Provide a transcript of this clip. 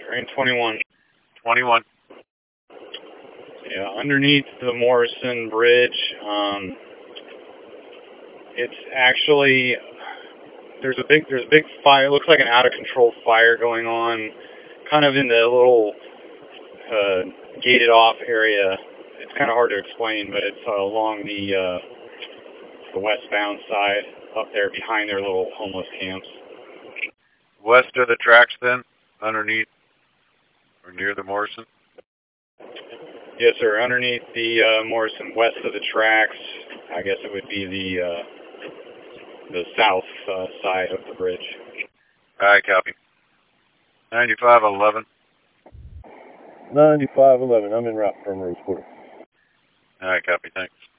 Train 21. 21. Yeah, underneath the Morrison Bridge, it's actually, there's a big fire. It looks like an out of control fire going on, kind of in the little gated off area. It's kind of hard to explain, but it's along the westbound side, up there behind their little homeless camps. West of the tracks then, underneath or near the Morrison? Yes, sir. Underneath the Morrison, west of the tracks, I guess it would be the south side of the bridge. All right, copy. 9511. 9511. I'm en route from Rose Quarter. All right, copy. Thanks.